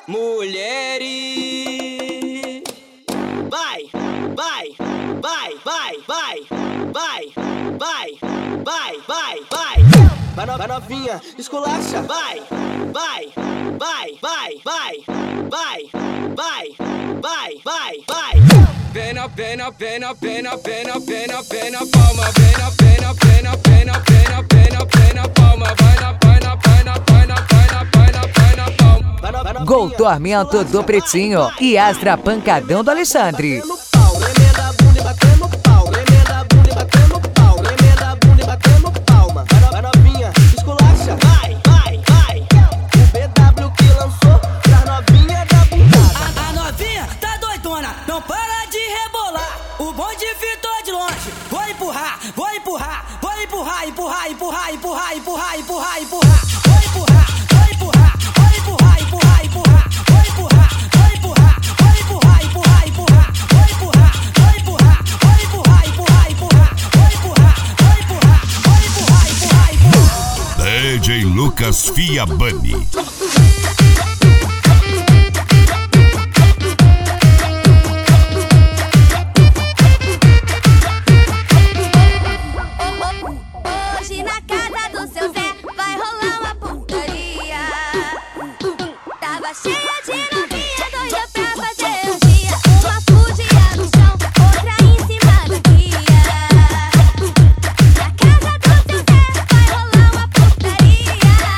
mulheres. Vai, vai, vai, vai, vai, vai, vai, vai, vai, vai. Vai novinha, esculacha. Vai, vai, vai, vai, vai, vai, vai, vai, vai, vai. Pena, pena, pena, pena, pena, pena, pena, palma. Pena, pena, pena, pena, pena, pena, pena, palma. Vai na, vai na, vai na, vai na, vai na, vai na, vai na palma. Gol Tormento do Pretinho e Astra Pancadão do Alexandre. Não para de rebolar, o bonde fitou de longe. Vou empurrar, vou empurrar, vou empurrar, empurrar, empurrar, empurrar, empurrar, empurrar, empurrar. Vou empurrar, vou empurrar, vou empurrar, empurrar, empurrar. Vou empurrar, vou empurrar, vou empurrar, empurrar, empurrar. Vou empurrar, vou empurrar, vou empurrar, empurrar, empurrar. Vou empurrar, vou empurrar, vou empurrar, empurrar, empurrar. DJ Lucas Fiabani. Cheia de novinha, doida pra fazer um dia. Uma fugia no chão, outra em cima da guia. Na casa do seu Zé vai rolar uma putaria.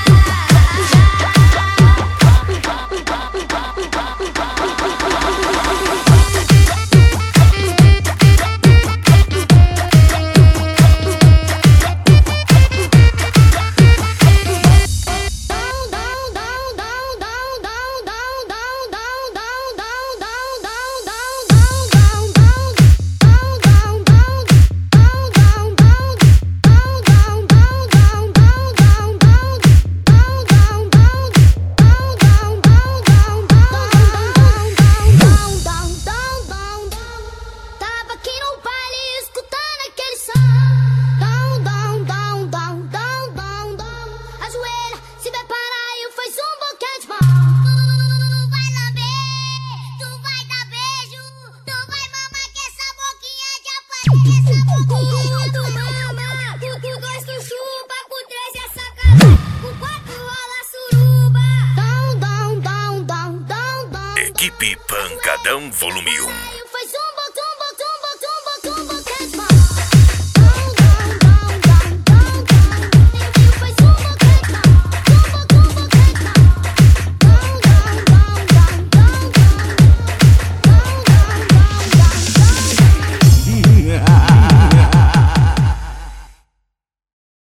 Essa boquinha do mama, tu gosta chupa, com 3 é sacanagem, com 4 rola suruba. Equipe Pancadão Volume 1.